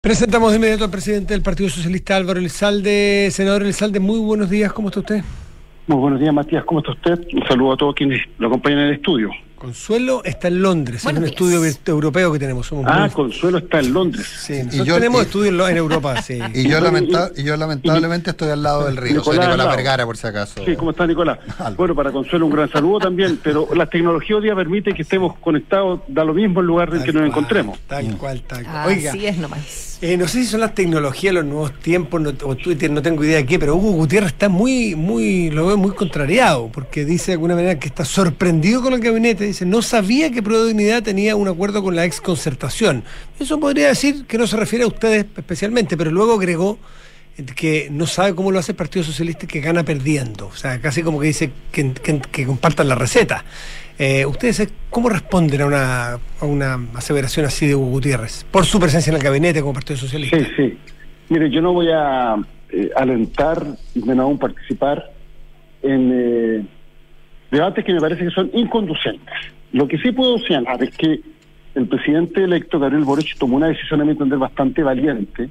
Presentamos de inmediato al presidente del Partido Socialista, Álvaro Elizalde. Senador Elizalde, muy buenos días, ¿cómo está usted? Muy buenos días, Matías, ¿cómo está usted? Un saludo a todos quienes lo acompañan en el estudio. Consuelo está en Londres, es un días. estudio europeo que tenemos. Consuelo está en Londres. Sí, nosotros tenemos estudios en Europa, sí. Y yo lamentablemente estoy al lado del río, soy Nicolás Vergara, por si acaso. Sí, ¿cómo está, Nicolás? Bueno, para Consuelo un gran saludo también, pero la tecnología hoy día permite que estemos conectados, da lo mismo el lugar en que nos encontremos. Tal cual. Oiga, así es nomás. No sé si son las tecnologías, los nuevos tiempos, o Twitter, no tengo idea de qué, pero Hugo Gutiérrez está lo veo muy contrariado, porque dice de alguna manera que está sorprendido con el gabinete, dice, no sabía que Pro Dignidad tenía un acuerdo con la ex Concertación. Eso podría decir que no se refiere a ustedes especialmente, pero luego agregó que no sabe cómo lo hace el Partido Socialista, que gana perdiendo, o sea, casi como que dice que compartan la receta. ¿Ustedes cómo responden a una aseveración así de Hugo Gutiérrez, por su presencia en el gabinete como Partido Socialista? Sí. Mire, yo no voy a alentar y menos aún participar en debates que me parece que son inconducentes. Lo que sí puedo señalar es que el presidente electo, Gabriel Boric, tomó una decisión, a mi entender, bastante valiente,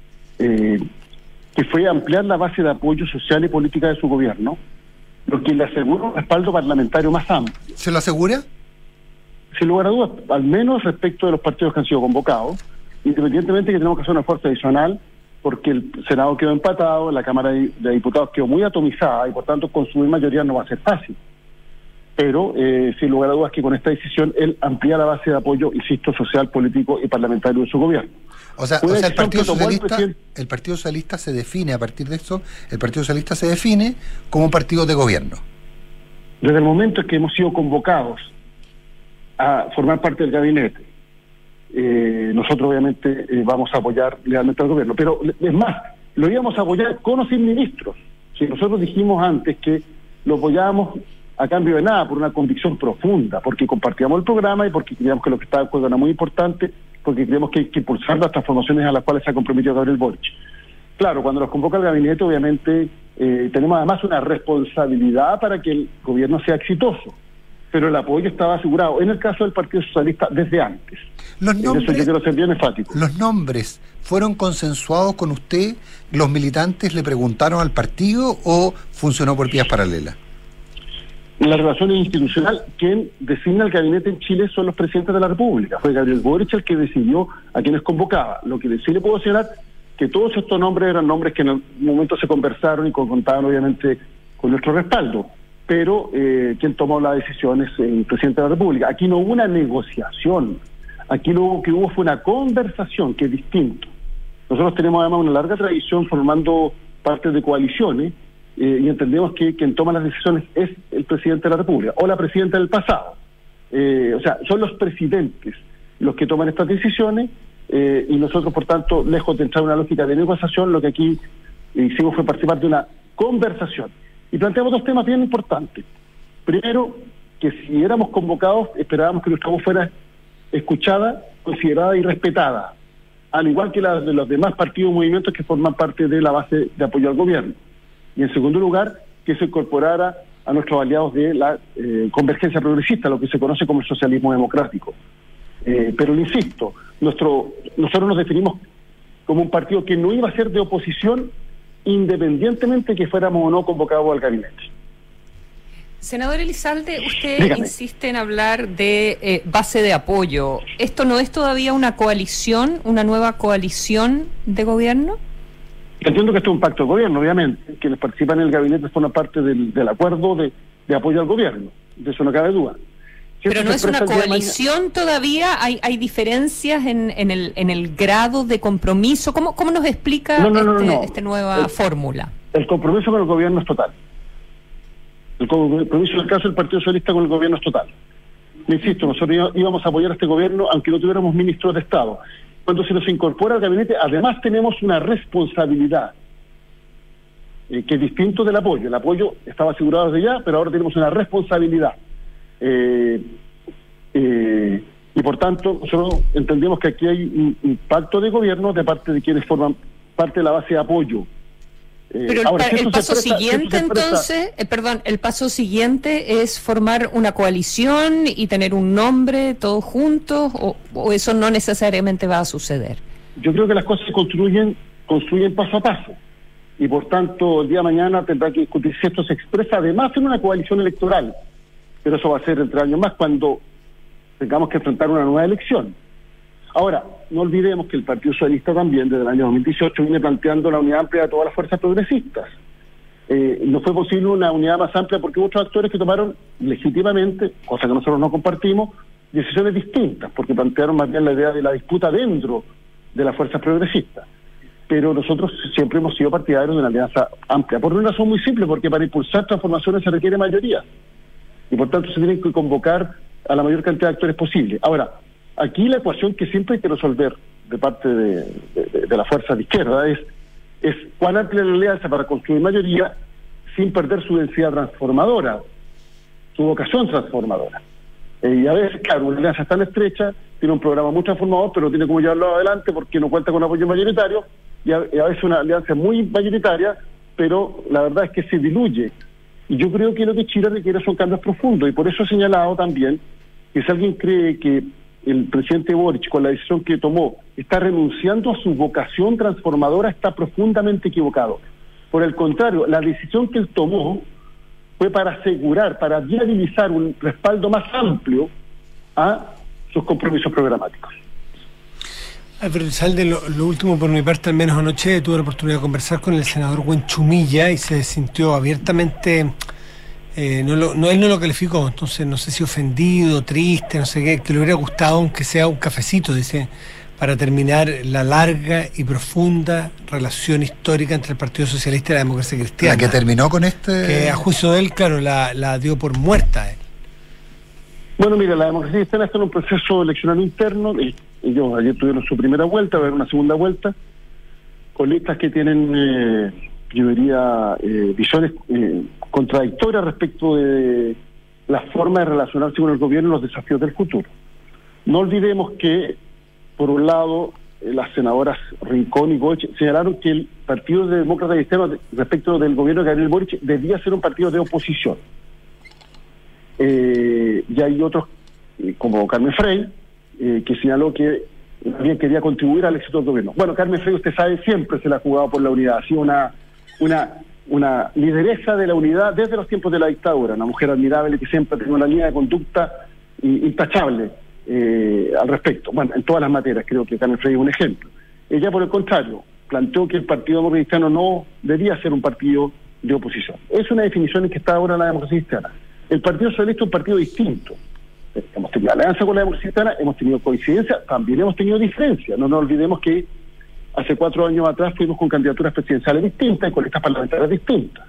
que fue ampliar la base de apoyo social y política de su gobierno, lo que le asegura un respaldo parlamentario más amplio. ¿Se lo asegura? Sin lugar a dudas, al menos respecto de los partidos que han sido convocados, independientemente de que tenemos que hacer un esfuerzo adicional, porque el Senado quedó empatado, la Cámara de Diputados quedó muy atomizada y por tanto construir mayoría no va a ser fácil. Pero sin lugar a dudas que con esta decisión él amplía la base de apoyo, insisto, social, político y parlamentario de su gobierno. O sea el Partido Socialista se define a partir de eso, el Partido Socialista se define como un partido de gobierno. Desde el momento en que hemos sido convocados a formar parte del gabinete, nosotros obviamente vamos a apoyar legalmente al gobierno, pero es más, lo íbamos a apoyar con o sin ministros. Si nosotros dijimos antes que lo apoyábamos a cambio de nada, por una convicción profunda, porque compartíamos el programa y porque creíamos que lo que estaba en juego era muy importante, porque creíamos que hay que impulsar las transformaciones a las cuales se ha comprometido Gabriel Boric. Claro, cuando nos convoca el gabinete, obviamente tenemos además una responsabilidad para que el gobierno sea exitoso, pero el apoyo estaba asegurado, en el caso del Partido Socialista, desde antes. Los nombres, eso yo quiero ser bien enfático. ¿Los nombres fueron consensuados con usted? ¿Los militantes le preguntaron al partido o funcionó por vías paralelas? La relación institucional, quien designa el gabinete en Chile son los presidentes de la República. Fue Gabriel Boric el que decidió a quienes convocaba. Lo que sí le puedo señalar que todos estos nombres eran nombres que en algún momento se conversaron y contaban obviamente con nuestro respaldo. Pero quien tomó la decisión es el presidente de la República. Aquí no hubo una negociación. Aquí lo que hubo fue una conversación, que es distinto. Nosotros tenemos además una larga tradición formando parte de coaliciones, y entendemos que quien toma las decisiones es el presidente de la República o la presidenta del pasado. O sea, son los presidentes los que toman estas decisiones, y nosotros, por tanto, lejos de entrar en una lógica de negociación, lo que aquí hicimos fue participar de una conversación. Y planteamos dos temas bien importantes. Primero, que si éramos convocados, esperábamos que nuestra voz fuera escuchada, considerada y respetada, al igual que la de los demás partidos y movimientos que forman parte de la base de apoyo al gobierno. Y en segundo lugar, que se incorporara a nuestros aliados de la convergencia progresista, lo que se conoce como el socialismo democrático. Pero le insisto, nosotros nos definimos como un partido que no iba a ser de oposición independientemente que fuéramos o no convocados al gabinete. Senador Elizalde, usted Dígame. insiste en hablar de base de apoyo. ¿Esto no es todavía una coalición, una nueva coalición de gobierno? Entiendo que esto es un pacto de gobierno, obviamente. Quienes participan en el gabinete forman parte del acuerdo de apoyo al gobierno. De eso no cabe duda. Pero no es una coalición todavía, hay diferencias en el grado de compromiso. ¿Cómo nos explica esta nueva fórmula? El compromiso con el gobierno es total. El compromiso en el caso del Partido Socialista con el gobierno es total. Le insisto, nosotros íbamos a apoyar a este gobierno aunque no tuviéramos ministros de Estado. Cuando se nos incorpora al gabinete, además tenemos una responsabilidad que es distinto del apoyo. El apoyo estaba asegurado desde ya, pero ahora tenemos una responsabilidad. Y por tanto, nosotros entendemos que aquí hay un pacto de gobierno de parte de quienes forman parte de la base de apoyo. Pero el paso siguiente entonces, el paso siguiente es formar una coalición y tener un nombre todos juntos, o eso no necesariamente va a suceder. yo creo que las cosas se construyen paso a paso. Y por tanto, el día de mañana tendrá que discutir si esto se expresa además en una coalición electoral. Pero eso va a ser entre años más cuando tengamos que enfrentar una nueva elección. Ahora, no olvidemos que el Partido Socialista también, desde el año 2018, viene planteando la unidad amplia de todas las fuerzas progresistas. No fue posible una unidad más amplia porque hubo otros actores que tomaron legítimamente, cosa que nosotros no compartimos, decisiones distintas, porque plantearon más bien la idea de la disputa dentro de las fuerzas progresistas. Pero nosotros siempre hemos sido partidarios de una alianza amplia, por una razón muy simple, porque para impulsar transformaciones se requiere mayoría. Y por tanto se tienen que convocar a la mayor cantidad de actores posible. Ahora, aquí la ecuación que siempre hay que resolver de parte de la fuerza de izquierda es cuán amplia la alianza para construir mayoría sin perder su densidad transformadora, su vocación transformadora. Y a veces, claro, una alianza tan estrecha, tiene un programa muy transformador, pero no tiene cómo llevarlo adelante porque no cuenta con apoyo mayoritario, y a veces una alianza muy mayoritaria, pero la verdad es que se diluye. Y yo creo que lo que Chile requiere son cambios profundos, y por eso he señalado también que si alguien cree que el presidente Boric, con la decisión que tomó, está renunciando a su vocación transformadora, está profundamente equivocado. Por el contrario, la decisión que él tomó fue para asegurar, para viabilizar un respaldo más amplio a sus compromisos programáticos. Salde, lo último por mi parte, al menos anoche tuve la oportunidad de conversar con el senador Huenchumilla y se sintió abiertamente... él no lo calificó, entonces no sé si ofendido, triste, no sé qué, que le hubiera gustado aunque sea un cafecito, dice, para terminar la larga y profunda relación histórica entre el Partido Socialista y la Democracia Cristiana. La que terminó con que a juicio de él, claro, la dio por muerta. Bueno, mira, la Democracia Cristiana está en un proceso eleccionario interno. Ellos ayer tuvieron su primera vuelta, va a haber una segunda vuelta, con listas que tienen, yo diría, visiones contradictorias respecto de la forma de relacionarse con el gobierno y los desafíos del futuro. No olvidemos que, por un lado, las senadoras Rincón y Goich señalaron que el Partido Demócrata Cristiano respecto del gobierno de Gabriel Boric debía ser un partido de oposición. Y hay otros, como Carmen Frey, que señaló que también quería contribuir al éxito del gobierno. Bueno, Carmen Frey, usted sabe, siempre se la ha jugado por la unidad, ha sido una lideresa de la unidad desde los tiempos de la dictadura, una mujer admirable que siempre ha tenido una línea de conducta intachable al respecto. Bueno, en todas las materias creo que Carmen Frey es un ejemplo. Ella, por el contrario, planteó que el Partido Demócrata Cristiano no debía ser un partido de oposición. Es una definición en que está ahora la Democracia Cristiana. El Partido Socialista es un partido distinto. Hemos tenido alianza con la Democracia Cristiana, hemos tenido coincidencia, también hemos tenido diferencia. No nos olvidemos que hace 4 años atrás fuimos con candidaturas presidenciales distintas y con listas parlamentarias distintas.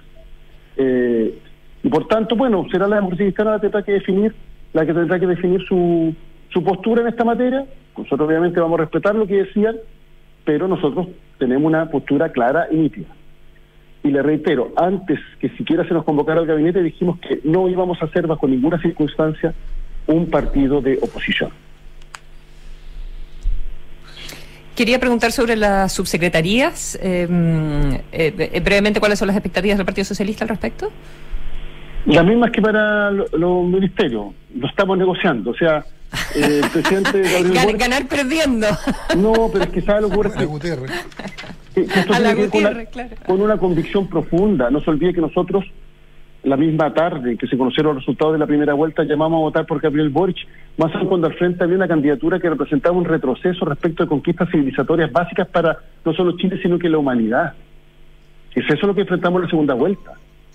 Y por tanto, bueno, será la Democracia Cristiana la que tendrá que definir su postura en esta materia. Nosotros obviamente vamos a respetar lo que decían, pero nosotros tenemos una postura clara y nítida. Y le reitero, antes que siquiera se nos convocara al gabinete, dijimos que no íbamos a ser bajo ninguna circunstancia un partido de oposición. Quería preguntar sobre las subsecretarías. Brevemente, ¿cuáles son las expectativas del Partido Socialista al respecto? Las mismas que para los ministerios. Lo estamos negociando. O sea, el presidente Gabriel Boric... Ganar perdiendo. No, pero es que sabe lo que ocurre. Con una convicción profunda. No se olvide que nosotros, la misma tarde que se conocieron los resultados de la primera vuelta, llamamos a votar por Gabriel Boric, más aún cuando al frente había una candidatura que representaba un retroceso respecto de conquistas civilizatorias básicas para no solo Chile, sino que la humanidad. Es eso lo que enfrentamos en la segunda vuelta.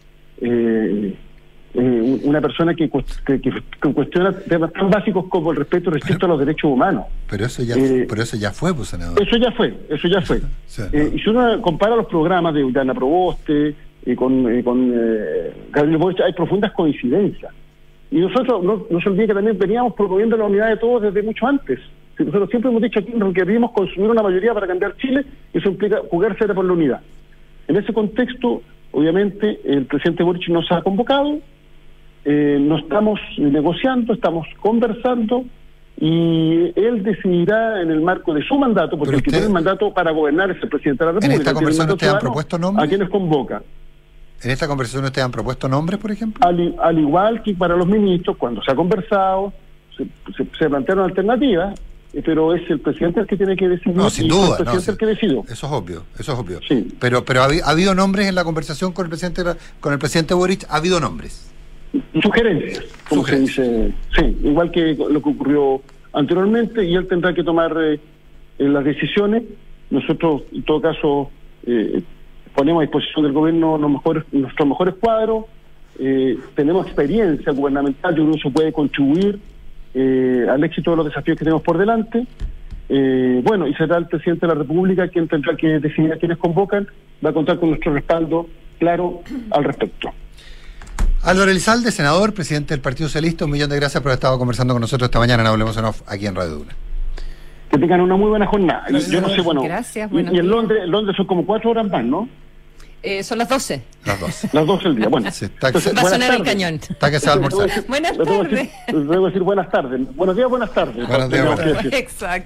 Una persona que cuestiona temas tan básicos como el respeto y respeto a los derechos humanos. Pero eso ya fue, pues, senador. Eso ya fue. Sí, y si uno compara los programas de Ana Proboste con Gabriel Boric, hay profundas coincidencias. Y nosotros, no se olvide que también veníamos promoviendo la unidad de todos desde mucho antes. Nosotros siempre hemos dicho aquí que queríamos consumir una mayoría para cambiar Chile, y eso implica jugarse por la unidad. En ese contexto, obviamente, el presidente Boric nos ha convocado, no estamos negociando, estamos conversando, y él decidirá en el marco de su mandato, porque el que tiene el mandato para gobernar es el presidente de la República. ¿En esta conversación ustedes han propuesto nombres? ¿A quiénes convoca? ¿En esta conversación ustedes han propuesto nombres, por ejemplo? Al igual que para los ministros, cuando se ha conversado, se plantearon alternativas, pero es el presidente el que tiene que decidir. No, sin duda. Es el presidente el que decide. Eso es obvio. Sí. Pero ha habido nombres en la conversación con el presidente Boric, ha habido nombres. Sugerencias, como se dice. Sí, igual que lo que ocurrió anteriormente, y él tendrá que tomar las decisiones. Nosotros, en todo caso, ponemos a disposición del gobierno nuestros mejores cuadros. Tenemos experiencia gubernamental, yo creo que eso puede contribuir al éxito de los desafíos que tenemos por delante. Y será el presidente de la República quien tendrá que decidir a quienes convocan. Va a contar con nuestro respaldo claro al respecto. Álvaro Elizalde, senador, presidente del Partido Socialista, 1 millón de gracias por haber estado conversando con nosotros esta mañana en Hablemos en Off, aquí en Radio Duna. Que tengan una muy buena jornada. Gracias. Yo no sé, Gracias, y en Londres son como 4 horas más, ¿no? Son las 12. Las 12 del día, bueno. Sí, entonces, va a sonar el cañón. Está que se va a almorzar. Buenas tardes. Debo decir buenas tardes. Buenos días, buenas tardes. Buenos días, buenas tardes. Exacto.